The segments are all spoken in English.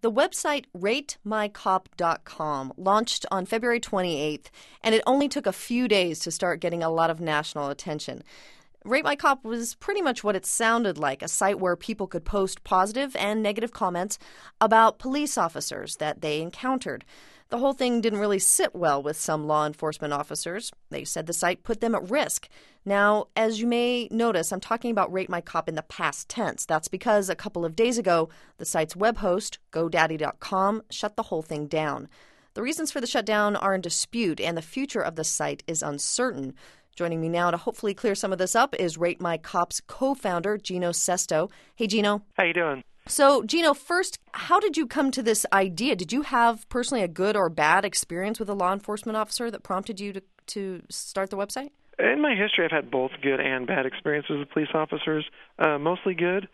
The website RateMyCop.com launched on February 28th, and it only took a few days to start getting a lot of national attention. Rate My Cop was pretty much what it sounded like, a site where people could post positive and negative comments about police officers that they encountered. The whole thing didn't really sit well with some law enforcement officers. They said the site put them at risk. Now, as you may notice, I'm talking about Rate My Cop in the past tense. That's because a couple of days ago, the site's web host, GoDaddy.com, shut the whole thing down. The reasons for the shutdown are in dispute, and the future of the site is uncertain. Joining me now to hopefully clear some of this up is Rate My Cop's co-founder, Gino Sesto. Hey, Gino. How you doing? So, Gino, first, how did you come to this idea? Did you have personally a good or bad experience with a law enforcement officer that prompted you to start the website? In my history, I've had both good and bad experiences with police officers, mostly good.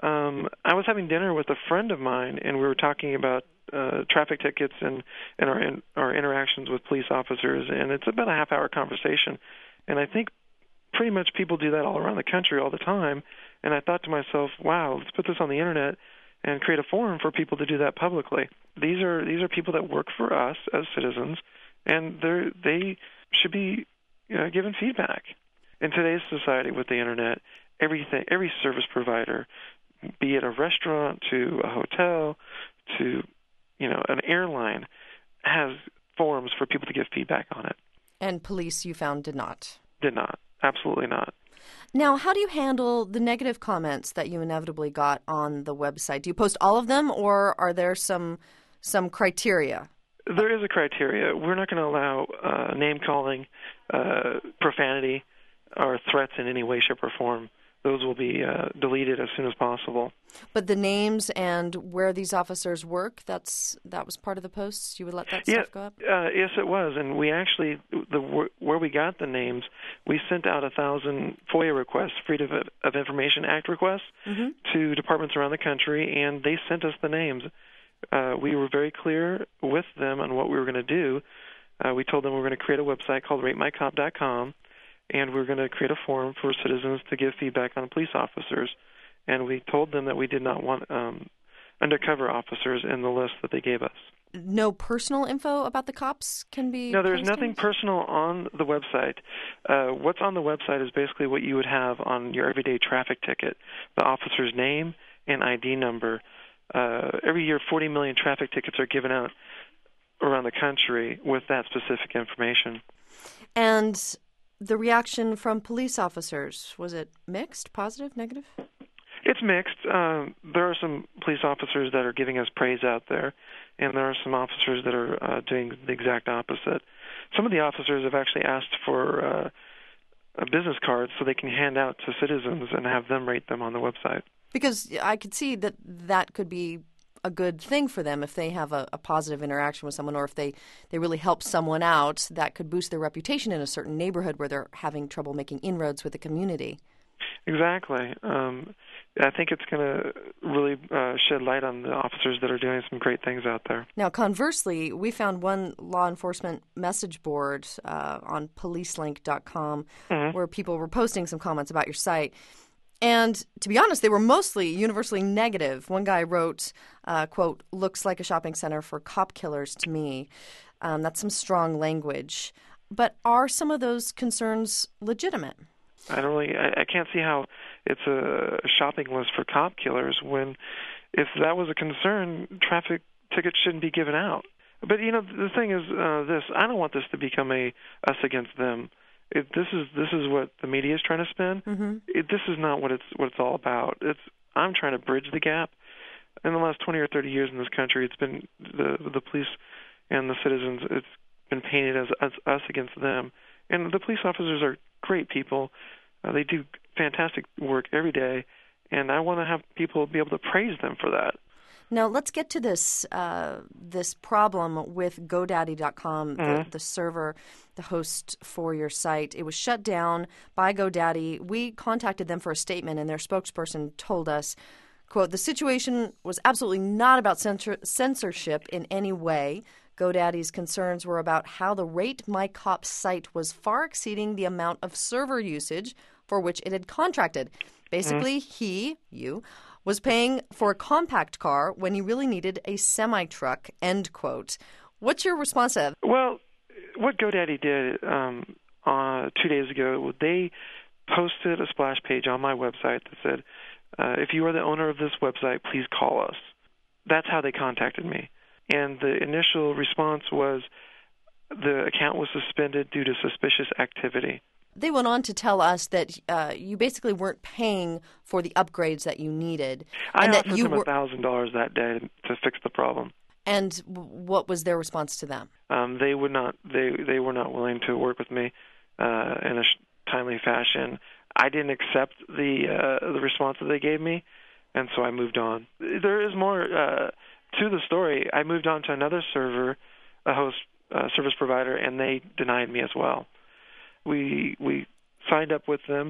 I was having dinner with a friend of mine, and we were talking about traffic tickets and our interactions with police officers, and it's about a half-hour conversation. And I think pretty much people do that all around the country all the time. And I thought to myself, wow, let's put this on the internet and create a forum for people to do that publicly. These are people that work for us as citizens, and they should be given feedback. In today's society with the internet, every service provider, be it a restaurant to a hotel to an airline, has forums for people to give feedback on it. And police, you found, did not? Did not. Absolutely not. Now, how do you handle the negative comments that you inevitably got on the website? Do you post all of them, or are there some criteria? There is a criteria. We're not going to allow name-calling, profanity, or threats in any way, shape, or form. Those will be deleted as soon as possible. But the names and where these officers work, that was part of the posts? You would let that stuff go up? Yes, it was. And we actually, where we got the names, we sent out 1,000 FOIA requests, Freedom of Information Act requests, to departments around the country, and they sent us the names. We were very clear with them on what we were going to do. We told them we were going to create a website called RateMyCop.com, and we're going to create a forum for citizens to give feedback on police officers. And we told them that we did not want undercover officers in the list that they gave us. No personal info about the cops can be No, there's posted? nothing personal on the website. What's on the website is basically what you would have on your everyday traffic ticket, the officer's name and ID number. Every year, 40 million traffic tickets are given out around the country with that specific information. And the reaction from police officers, was it mixed, positive, negative? It's mixed. There are some police officers that are giving us praise out there, and there are some officers that are doing the exact opposite. Some of the officers have actually asked for a business card so they can hand out to citizens and have them rate them on the website. Because I could see that could be a good thing for them if they have a positive interaction with someone, or if they really help someone out, that could boost their reputation in a certain neighborhood where they're having trouble making inroads with the community. Exactly. I think it's going to really shed light on the officers that are doing some great things out there. Now, conversely, we found one law enforcement message board on policelink.com where people were posting some comments about your site. And to be honest, they were mostly universally negative. One guy wrote, quote, "looks like a shopping center for cop killers to me." That's some strong language. But are some of those concerns legitimate? I can't see how it's a shopping list for cop killers when, if that was a concern, traffic tickets shouldn't be given out. But, the thing is this. I don't want this to become a us against them. This is what the media is trying to spin. This is not what it's all about. I'm trying to bridge the gap. In the last 20 or 30 years in this country, it's been the police and the citizens. It's been painted as us against them. And the police officers are great people. They do fantastic work every day, and I want to have people be able to praise them for that. Now, let's get to this problem with GoDaddy.com, the server, the host for your site. It was shut down by GoDaddy. We contacted them for a statement, and their spokesperson told us, quote, "The situation was absolutely not about censorship in any way. GoDaddy's concerns were about how the Rate My Cop site was far exceeding the amount of server usage for which it had contracted. Basically, you was paying for a compact car when he really needed a semi-truck, end quote. What's your response to that? Well, what GoDaddy did 2 days ago, they posted a splash page on my website that said, if you are the owner of this website, please call us. That's how they contacted me. And the initial response was the account was suspended due to suspicious activity. They went on to tell us that you basically weren't paying for the upgrades that you needed. I offered them $1,000 that day to fix the problem. And what was their response to that? They would not. They were not willing to work with me in a timely fashion. I didn't accept the response that they gave me, and so I moved on. There is more to the story. I moved on to another server, a host service provider, and they denied me as well. We signed up with them,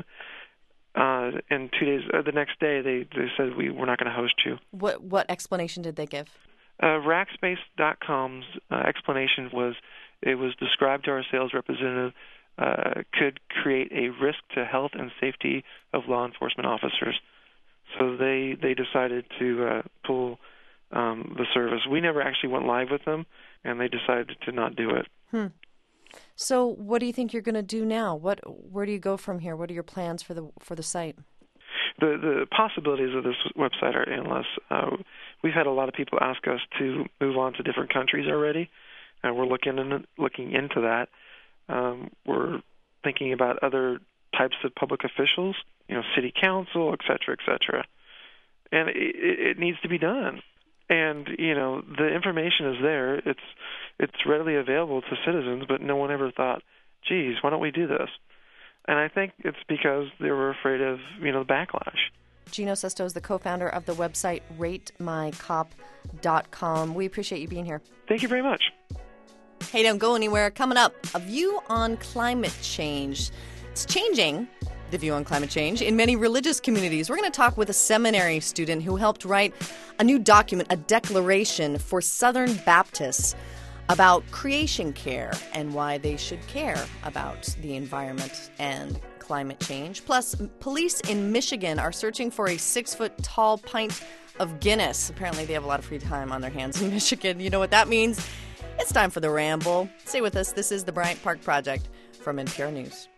and 2 days, the next day, they said we're not going to host you. What explanation did they give? Rackspace.com's explanation was it was described to our sales representative could create a risk to health and safety of law enforcement officers. So they decided to pull the service. We never actually went live with them, and they decided to not do it. So what do you think you're going to do now? Where do you go from here? What are your plans for the site? The possibilities of this website are endless. We've had a lot of people ask us to move on to different countries already, and we're looking into that. We're thinking about other types of public officials, city council, et cetera, and it needs to be done. And the information is there; it's readily available to citizens, but no one ever thought, "Geez, why don't we do this?" And I think it's because they were afraid of the backlash. Gino Sesto is the co-founder of the website RateMyCop.com. We appreciate you being here. Thank you very much. Hey, don't go anywhere. Coming up, a view on climate change. It's changing, the view on climate change, in many religious communities. We're going to talk with a seminary student who helped write a new document, a declaration for Southern Baptists about creation care and why they should care about the environment and climate change. Plus, police in Michigan are searching for a 6-foot-tall pint of Guinness. Apparently, they have a lot of free time on their hands in Michigan. You know what that means? It's time for The Ramble. Stay with us. This is the Bryant Park Project from NPR News.